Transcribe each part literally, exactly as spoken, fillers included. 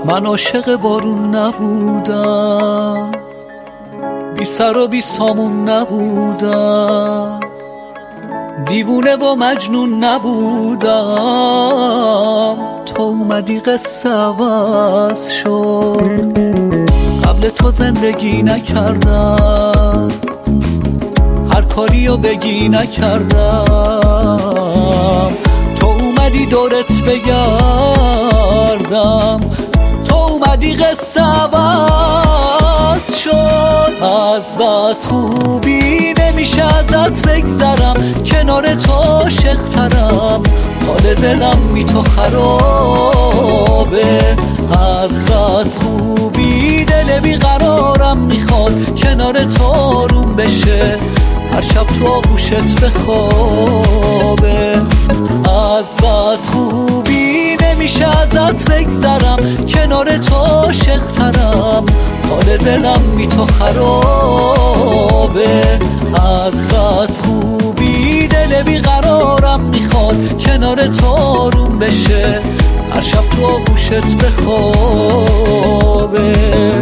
من عاشق بارون نبودم، بی سر و بی سامون نبودم، دیوونه و مجنون نبودم. تو اومدی قصه عوض شد، قبل تو زندگی نکردم، هر کاری رو بگی نکردم. تو اومدی دورت بگردم، تو اومدی قصه عوض شد. از بس خوبی نمیشه ازت بگذرم، کنار تو عاشق‌ترم، حال دلم بی تو خرابه. از بس خوبی دل بیقرارم میخواد کنار تو آروم بشه، هر شب تو آغوشت بخوابه. از بس خوبی نمیشه ازت بگذرم، کنار تو عاشق‌ترم، حال دلم بی تو خرابه. از بس خوبی دل بیقرارم میخواد کنار تو آروم بشه، هر شب تو آغوشت بخوابه.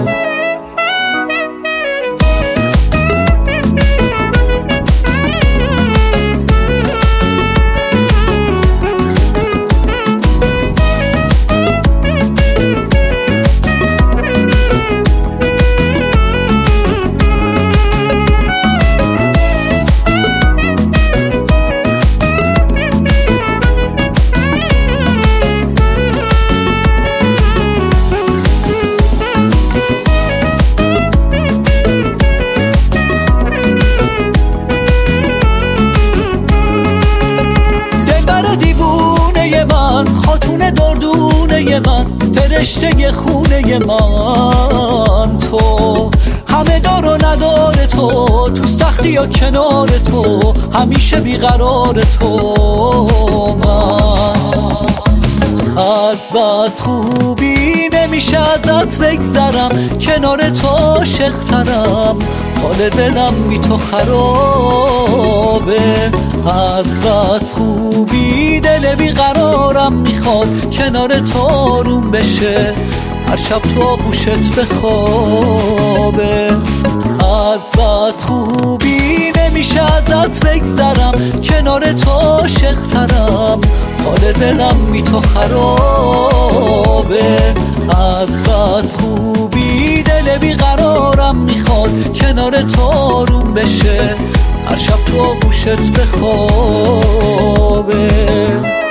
خاتون دردونه من، فرشته خونه من، تو همه دار و ندار تو، تو سختی یا کنار تو، همیشه بیقرار تو. من از بس خوبی نمیشه ازت بگذرم، کنار تو عاشق‌ترم، حال دلم بی تو خرابه. از بس خوبی دل بیقرارم میخواد کنار تو آروم بشه، هر شب تو آغوشت بخوابه. از بس خوبی نمیشه ازت بگذرم، کنار تو عاشق‌ترم، حال دلم بی تو خرابه. از بس خوبی دل بیقرارم میخواد کنار تو آروم بشه، هر شب تو آغوشت بخوابه.